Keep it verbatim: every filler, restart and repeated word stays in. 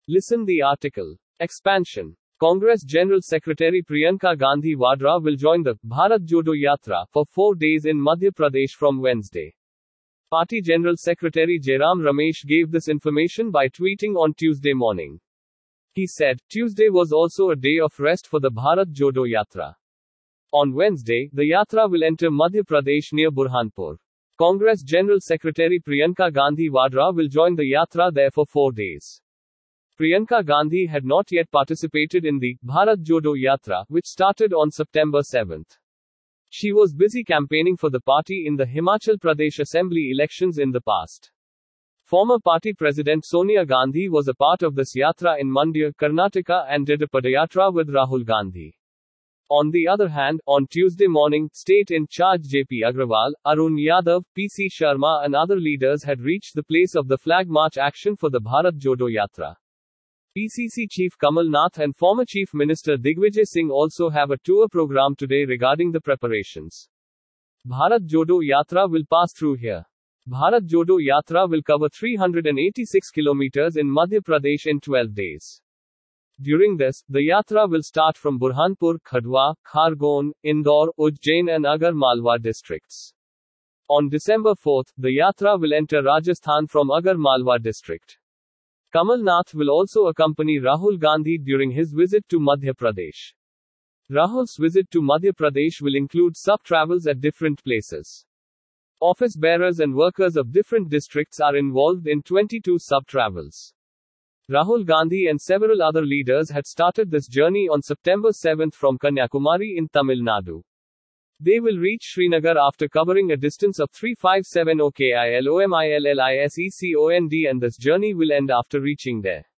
Listen the article. Expansion. Congress General Secretary Priyanka Gandhi Vadra will join the Bharat Jodo Yatra for four days in Madhya Pradesh from Wednesday. Party General Secretary Jairam Ramesh gave this information by tweeting on Tuesday morning. He said, Tuesday was also a day of rest for the Bharat Jodo Yatra. On Wednesday, the Yatra will enter Madhya Pradesh near Burhanpur. Congress General Secretary Priyanka Gandhi Vadra will join the Yatra there for four days. Priyanka Gandhi had not yet participated in the Bharat Jodo Yatra, which started on September seventh. She was busy campaigning for the party in the Himachal Pradesh Assembly elections in the past. Former party president Sonia Gandhi was a part of this yatra in Mandya, Karnataka and did a padayatra with Rahul Gandhi. On the other hand, on Tuesday morning, state in charge J P Agrawal, Arun Yadav, P C Sharma and other leaders had reached the place of the flag march action for the Bharat Jodo Yatra. P C C Chief Kamal Nath and former Chief Minister Digvijay Singh also have a tour program today regarding the preparations. Bharat Jodo Yatra will pass through here. Bharat Jodo Yatra will cover three hundred eighty-six kilometers in Madhya Pradesh in twelve days. During this, the Yatra will start from Burhanpur, Khadwa, Khargone, Indore, Ujjain and Agar Malwa districts. On December fourth, the Yatra will enter Rajasthan from Agar Malwa district. Kamal Nath will also accompany Rahul Gandhi during his visit to Madhya Pradesh. Rahul's visit to Madhya Pradesh will include sub-travels at different places. Office bearers and workers of different districts are involved in twenty-two sub-travels. Rahul Gandhi and several other leaders had started this journey on September seventh from Kanyakumari in Tamil Nadu. They will reach Srinagar after covering a distance of three hundred fifty-seven kilometers and this journey will end after reaching there.